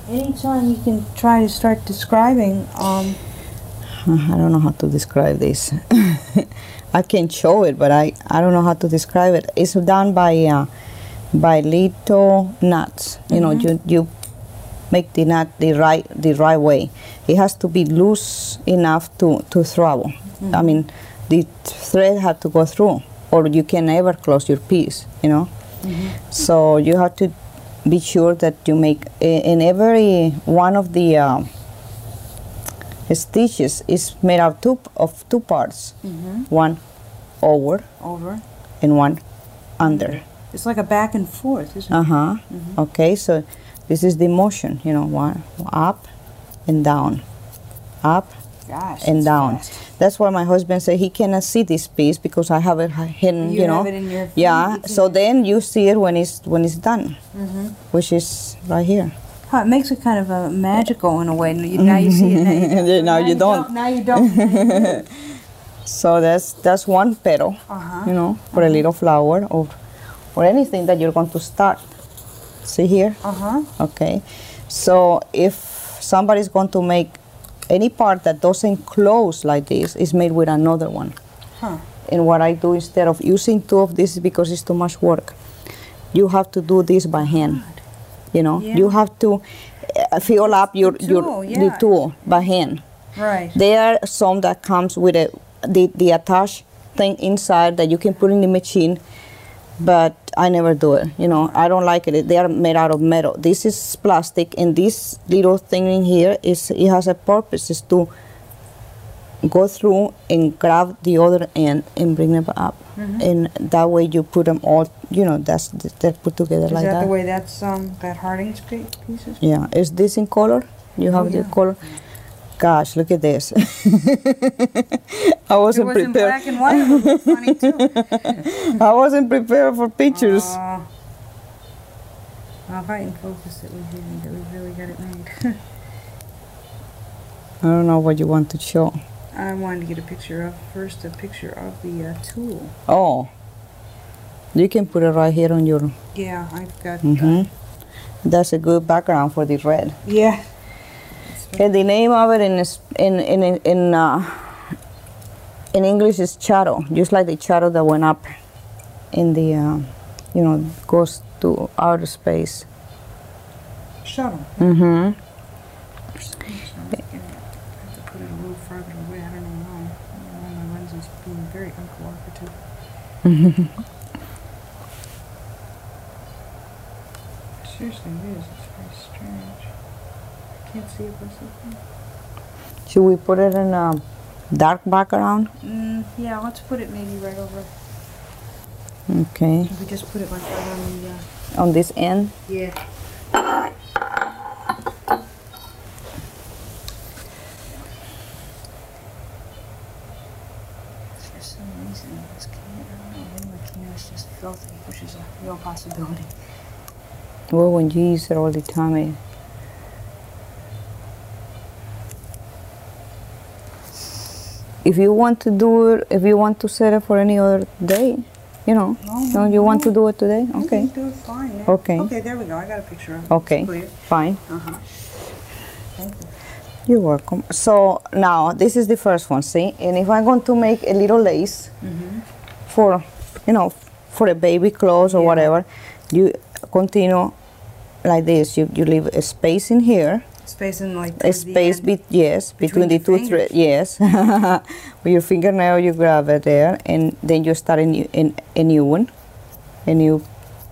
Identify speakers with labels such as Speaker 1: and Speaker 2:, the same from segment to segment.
Speaker 1: Anytime you can try to start describing.
Speaker 2: I don't know how to describe this. I can show it, but I don't know how to describe it. It's done by little nuts. You know, you make the nut the right way. It has to be loose enough to throw. I mean, the thread has to go through, or you can never close your piece. You know, so you have to be sure that you make in every one of the stitches is made out of two parts. One over and one under.
Speaker 1: It's like a back and forth, isn't it?
Speaker 2: Okay, so this is the motion, you know, one up and down, up and down.
Speaker 1: Fast.
Speaker 2: That's why my husband said he cannot see this piece because I have it hidden, you know.
Speaker 1: Have it in your
Speaker 2: yeah, so then you see it when it's done, which is right here.
Speaker 1: Huh, it makes it kind of magical in a way. Now you see it.
Speaker 2: Now you don't.
Speaker 1: Now you don't.
Speaker 2: So that's one petal, you know, for a little flower or anything that you're going to start. See here? Okay. So if somebody's going to make any part that doesn't close like this, is made with another one. And what I do instead of using two of these because it's too much work, you have to do this by hand. You know, you have to fill up the tool by hand.
Speaker 1: Right.
Speaker 2: There are some that comes with the attached thing inside that you can put in the machine, but I never do it. You know, I don't like it. They are made out of metal. This is plastic, and this little thing in here it has a purpose, is to go through and grab the other end and bring them up, and that way you put them all. You know, they're put together like that.
Speaker 1: Is that the way that's that Harding's pieces?
Speaker 2: Yeah. Is this in color? You have the color. Gosh, look at this. I wasn't
Speaker 1: it was
Speaker 2: prepared.
Speaker 1: In black and white. It was funny too.
Speaker 2: I wasn't prepared for pictures.
Speaker 1: Well, if I can focus it, we really got it made.
Speaker 2: I don't know what you want to show.
Speaker 1: I wanted to get a picture of the tool.
Speaker 2: Oh, you can put it right here on your.
Speaker 1: Yeah, I've got.
Speaker 2: That's a good background for the red.
Speaker 1: Yeah.
Speaker 2: Okay, the name of it in English is shadow, just like the shadow that went up in the, you know, goes to outer space.
Speaker 1: Shadow.
Speaker 2: Mm-hmm.
Speaker 1: I have to put it a little farther away. I don't even know. My lens is being very uncooperative. Seriously, it is. It's very strange. I can't see it by something.
Speaker 2: Should we put it in a dark background?
Speaker 1: Yeah, let's put it maybe right over.
Speaker 2: Okay.
Speaker 1: We just put it like right on the.
Speaker 2: On this end?
Speaker 1: Yeah. For some reason, this camera, I don't know, maybe my camera's just filthy, which is a real possibility.
Speaker 2: Well, when you use it all the time, if you want to do it, if you want to set it for any other day, you know, you want to do it today? Okay.
Speaker 1: You can do it fine. Yeah.
Speaker 2: Okay.
Speaker 1: Okay, there we go. I got a picture of it.
Speaker 2: Okay,
Speaker 1: It's clear.
Speaker 2: fine.
Speaker 1: Thank you.
Speaker 2: You're welcome. So now this is the first one, see? And if I'm going to make a little lace for, you know, for a baby clothes or whatever, you continue like this. You leave a space in here.
Speaker 1: Space in like
Speaker 2: A space, between the
Speaker 1: your
Speaker 2: two threads. Yes. With your fingernail, you grab it there, and then you start a new one. A new.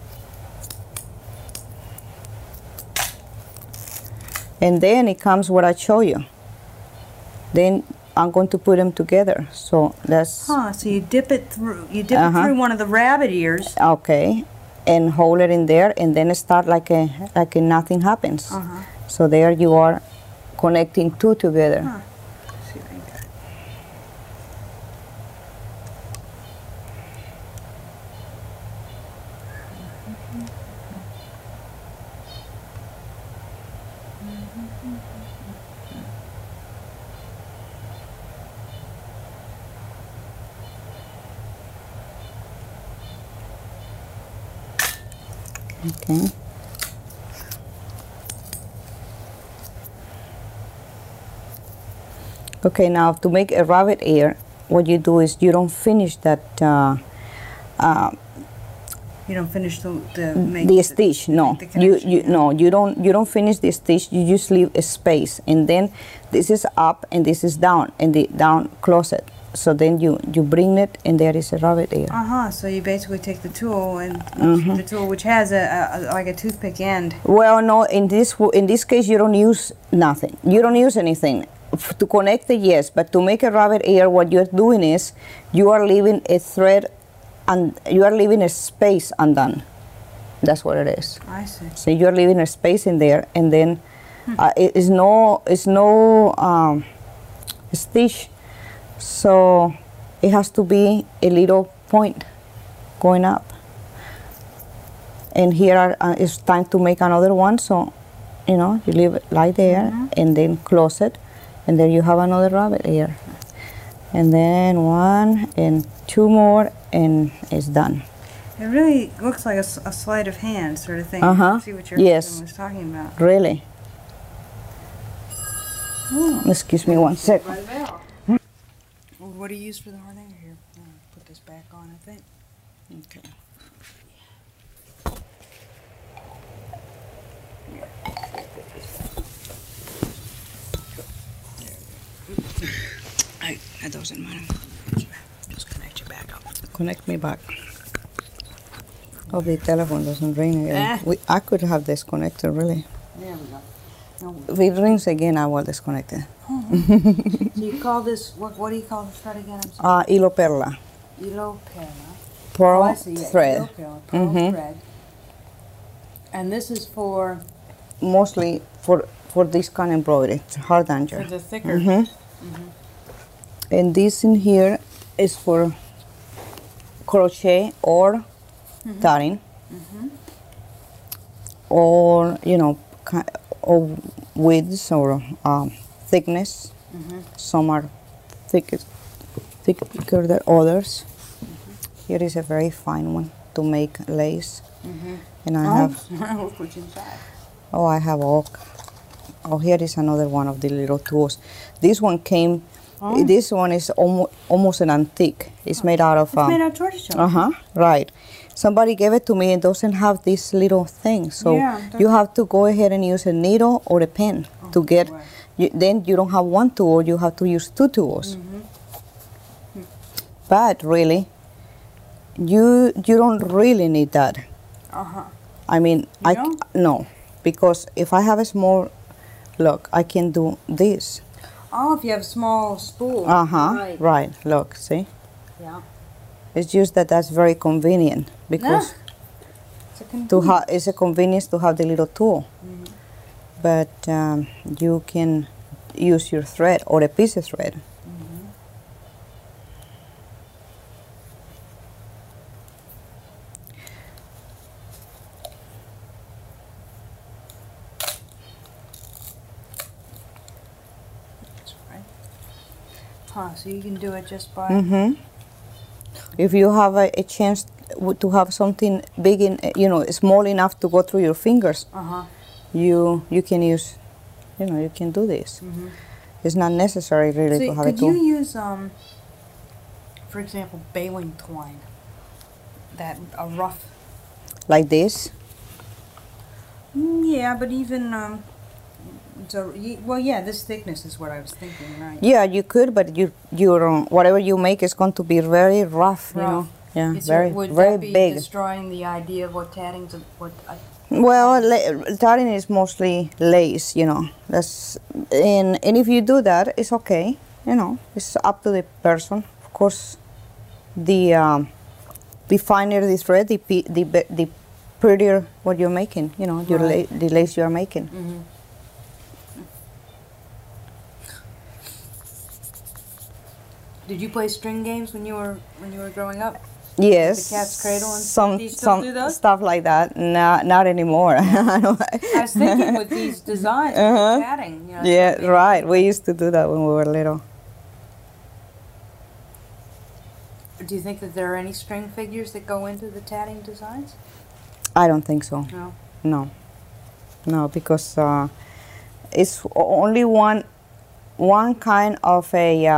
Speaker 2: And then it comes what I show you. Then I'm going to put them together. So that's.
Speaker 1: So you dip it through. You dip it through one of the rabbit ears.
Speaker 2: Okay, and hold it in there, and then start like a nothing happens. So there you are, connecting two together.
Speaker 1: Let's see if I got it.
Speaker 2: Okay. Okay, now to make a rabbit ear, what you do is you don't finish that
Speaker 1: You don't finish the
Speaker 2: the stitch. No,
Speaker 1: the connection, yeah.
Speaker 2: no, you don't finish the stitch. You just leave a space, and then this is up and this is down, and the down close it. So then you bring it, and there is a rabbit ear.
Speaker 1: So you basically take the tool and the tool which has a like a toothpick end.
Speaker 2: Well, no, in this case you don't use nothing. You don't use anything. To connect it, yes, but to make a rabbit ear, what you're doing is you are leaving a thread and you are leaving a space undone. That's what it is.
Speaker 1: I see.
Speaker 2: So you're leaving a space in there, and then it's no stitch, so it has to be a little point going up. And here it's time to make another one, so you leave it like there, and then close it, and there you have another rabbit ear. And then 1 and 2 more, and it's done.
Speaker 1: It really looks like a sleight of hand sort of thing. See what your husband was talking about.
Speaker 2: Really. Excuse me 1 sec.
Speaker 1: What do you use for the hardening? Here, put this back on, I think.
Speaker 2: Okay. That doesn't matter. Just connect you back up. Connect me back. Oh, the telephone doesn't ring again. I could have disconnected, really.
Speaker 1: There we go. No.
Speaker 2: If it rings again, I will disconnect it.
Speaker 1: So you call this, what do you call the thread again? I'm sorry.
Speaker 2: Hilo perla.
Speaker 1: Hilo perla.
Speaker 2: Pearl
Speaker 1: I see, yeah,
Speaker 2: thread.
Speaker 1: hilo perla, pearl thread. And this is for?
Speaker 2: Mostly for this kind of embroidery, it's hard danger.
Speaker 1: For the thicker.
Speaker 2: And this in here is for crochet or tarring, or or widths or thickness. Some are thicker than others. Here is a very fine one to make lace, and I have.
Speaker 1: Look what's inside.
Speaker 2: Oh, I have all. Oh, here is another one of the little tools. This one came. This one is almost an antique. It's made out of.
Speaker 1: It's made out of tortoiseshell.
Speaker 2: Right. Somebody gave it to me. It doesn't have this little thing, so you have to go ahead and use a needle or a pen to get. Then you don't have one tool. You have to use 2 tools. But really, you don't really need that. I mean, no, because if I have a small, look, I can do this.
Speaker 1: Oh, if you have a small spool.
Speaker 2: Right. Look, see?
Speaker 1: Yeah.
Speaker 2: It's just that's very convenient because it's a convenience to have the little tool. But you can use your thread or a piece of thread.
Speaker 1: So you can do it just by.
Speaker 2: If you have a chance to have something big small enough to go through your fingers, you can use, you can do this. It's not necessary really to have a tool.
Speaker 1: Could you use, for example, baling twine? That a rough.
Speaker 2: Like this?
Speaker 1: Yeah, but even. This thickness is what I was thinking, right?
Speaker 2: Yeah, you could, but your whatever you make is going to be very rough, Yeah,
Speaker 1: would
Speaker 2: very
Speaker 1: that be
Speaker 2: big.
Speaker 1: Destroying the idea of what tatting's
Speaker 2: Well, tarring is mostly lace, That's and if you do that, it's okay, It's up to the person. Of course, the finer the thread, the prettier what you're making, the lace you are making.
Speaker 1: Did you play string games when you were growing up?
Speaker 2: Yes.
Speaker 1: The cat's cradle and
Speaker 2: some
Speaker 1: do you still do those?
Speaker 2: Stuff like that. Not anymore.
Speaker 1: I was thinking with these designs, tatting.
Speaker 2: Yeah, right. We used to do that when we were little.
Speaker 1: Do you think that there are any string figures that go into the tatting designs?
Speaker 2: I don't think so.
Speaker 1: No.
Speaker 2: No, because it's only one one kind of a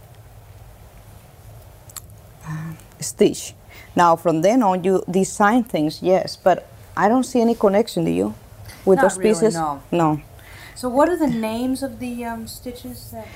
Speaker 2: stitch. Now from then on, you design things, yes, but I don't see any connection. Do you? With
Speaker 1: Not
Speaker 2: those
Speaker 1: really,
Speaker 2: pieces?
Speaker 1: no.
Speaker 2: No.
Speaker 1: So what are the names of the stitches that?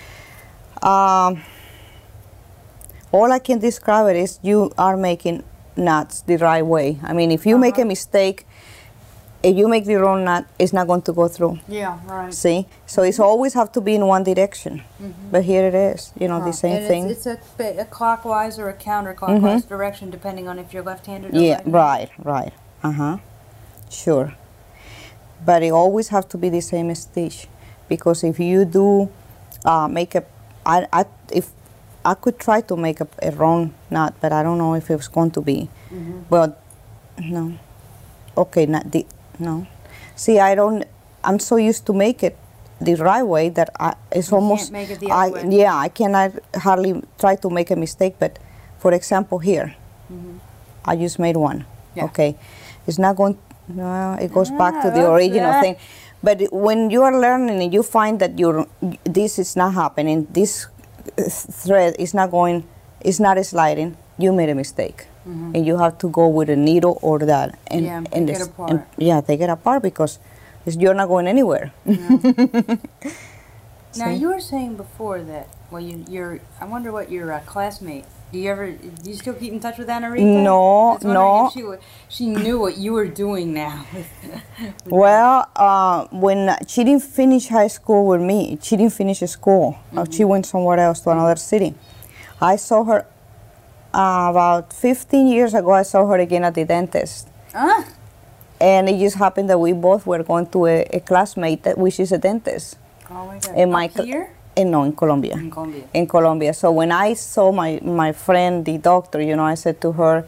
Speaker 2: All I can describe it is you are making knots the right way. I mean, if you make a mistake, if you make the wrong knot, it's not going to go through.
Speaker 1: Yeah, right.
Speaker 2: See? So it's always have to be in one direction. But here it is, you know, the same
Speaker 1: and
Speaker 2: thing.
Speaker 1: It's a clockwise or a counterclockwise direction, depending on if you're left-handed or
Speaker 2: Yeah,
Speaker 1: right-handed.
Speaker 2: right. Uh-huh. Sure. But it always have to be the same stitch, because if you do make if I could try to make a wrong knot, but I don't know if it's going to be. But no. Okay, no. See, I'm so used to make it the right way that it's
Speaker 1: You
Speaker 2: almost.
Speaker 1: can't make it the other way.
Speaker 2: Yeah, I cannot hardly try to make a mistake. But for example, here, I just made one.
Speaker 1: Yeah.
Speaker 2: Okay, it's not going. No, it goes back to the
Speaker 1: that's
Speaker 2: original
Speaker 1: it.
Speaker 2: thing. But when you are learning and you find that this is not happening, this thread is not going, it's not sliding, you made a mistake. And you have to go with a needle or that. And,
Speaker 1: take it apart.
Speaker 2: Take it apart, because you're not going anywhere.
Speaker 1: Now, you were saying before that, well, I wonder what your classmate, do you still keep in touch with Anna Rita?
Speaker 2: No,
Speaker 1: I was wondering
Speaker 2: no.
Speaker 1: if she knew what you were doing now.
Speaker 2: Well, when she didn't finish high school with me, she didn't finish school. She went somewhere else to another city. I saw her about 15 years ago. I saw her again at the dentist.
Speaker 1: Ah,
Speaker 2: And it just happened that we both were going to a classmate which is a dentist.
Speaker 1: oh my God.
Speaker 2: In my
Speaker 1: Up here?
Speaker 2: No, in Colombia.
Speaker 1: In Colombia.
Speaker 2: In Colombia. So when I saw my friend, the doctor, you know, I said to her,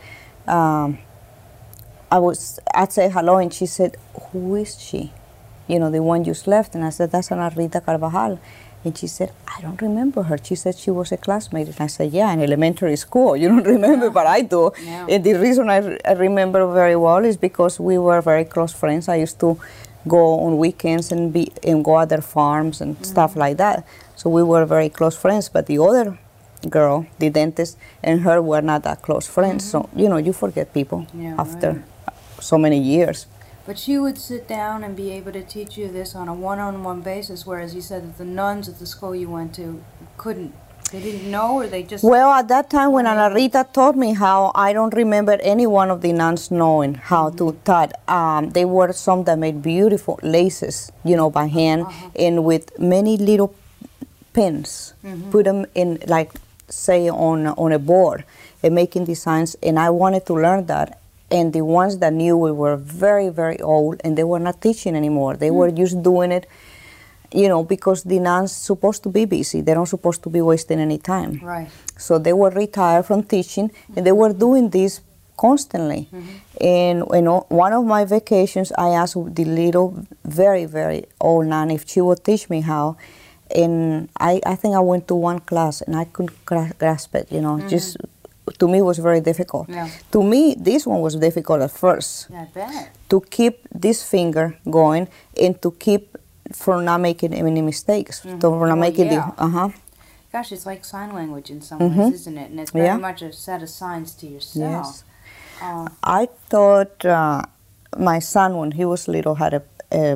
Speaker 2: I'd say hello, and she said, who is she? You know, the one you just left. And I said, that's Ana Rita Carvajal. And she said, I don't remember her. She said she was a classmate. And I said, yeah, in elementary school. You don't remember, but I do.
Speaker 1: Yeah.
Speaker 2: And the reason I remember very well is because we were very close friends. I used to go on weekends and go at their farms and stuff like that. So we were very close friends. But the other girl, the dentist, and her were not that close friends. So, you know, you forget people after so many years.
Speaker 1: But she would sit down and be able to teach you this on a one-on-one basis, whereas you said that the nuns at the school you went to couldn't. They didn't know, or they just...
Speaker 2: Well, at that time when Ana Rita taught me how, I don't remember any one of the nuns knowing how to tie. There were some that made beautiful laces, you know, by hand, and with many little pins. Put them in, like, say, on a board, and making designs, and I wanted to learn that. And the ones that knew, we were very, very old, and they were not teaching anymore. They were just doing it, you know, because the nuns supposed to be busy. They're not supposed to be wasting any time.
Speaker 1: Right.
Speaker 2: So they were retired from teaching, and they were doing this constantly. And one of my vacations, I asked the little, very, very old nun if she would teach me how. And I think I went to one class, and I couldn't grasp it, you know, just... To me, it was very difficult.
Speaker 1: Yeah.
Speaker 2: To me, this one was difficult at first.
Speaker 1: I bet.
Speaker 2: To keep this finger going and to keep from not making any mistakes. For not making
Speaker 1: Gosh, it's like sign language in some ways, isn't it? And it's very much a set of signs to yourself.
Speaker 2: Yes. I thought my son, when he was little, had a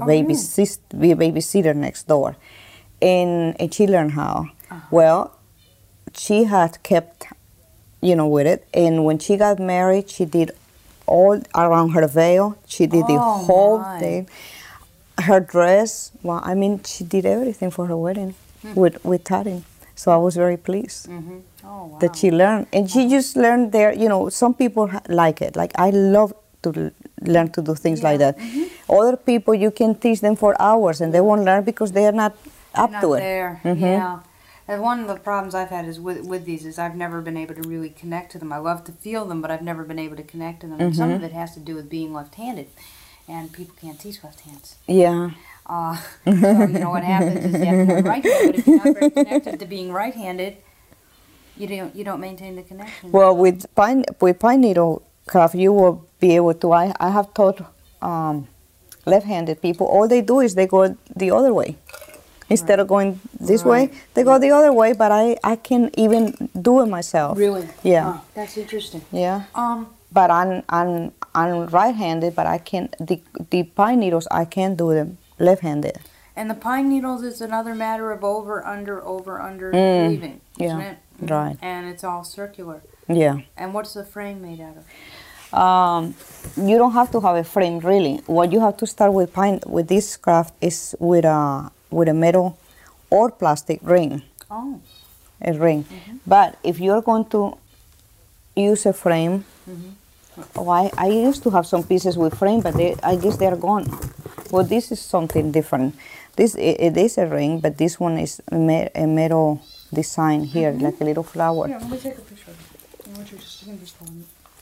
Speaker 2: babysitter next door, and she learned how. Well, she had kept, you know, with it. And when she got married, she did all around her veil. She did the whole thing. Her dress, well, I mean, she did everything for her wedding with tatting. So I was very pleased that she learned. And she just learned there, you know, some people like it. Like, I love to learn to do things like that. Other people, you can teach them for hours and they won't learn because they are not up to it.
Speaker 1: There. Yeah. And one of the problems I've had is with these is I've never been able to really connect to them. I love to feel them, but I've never been able to connect to them. And some of it has to do with being left-handed, and people can't teach left hands.
Speaker 2: Yeah.
Speaker 1: So you know what happens is you have to be right-handed, but if you're not very connected to being right-handed, you don't maintain the connection.
Speaker 2: Well, with pine needle craft, you will be able to. I have taught left-handed people. All they do is they go the other way. Instead of going this way, they go the other way, but I can even do it myself.
Speaker 1: Really?
Speaker 2: Yeah.
Speaker 1: Oh, that's interesting.
Speaker 2: Yeah. But I'm right-handed, but I can the pine needles I can do them left-handed.
Speaker 1: And the pine needles is another matter of over, under, weaving, isn't it?
Speaker 2: Right.
Speaker 1: And it's all circular.
Speaker 2: Yeah.
Speaker 1: And what's the frame made out of?
Speaker 2: You don't have to have a frame really. What you have to start with this craft is with a metal or plastic ring.
Speaker 1: Oh.
Speaker 2: A ring. But if you're going to use a frame, I used to have some pieces with frame, but I guess they're gone. Well, this is something different. It is a ring, but this one is a metal design here, like a little flower.
Speaker 1: Yeah, let me take a picture of it. I want you to just hold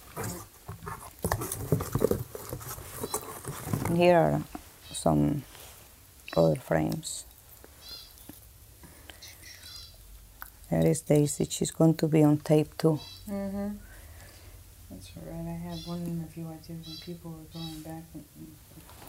Speaker 1: it.
Speaker 2: Here are some other frames. There is Daisy. She's going to be on tape too.
Speaker 1: That's right. I had one interview I did when people were going back and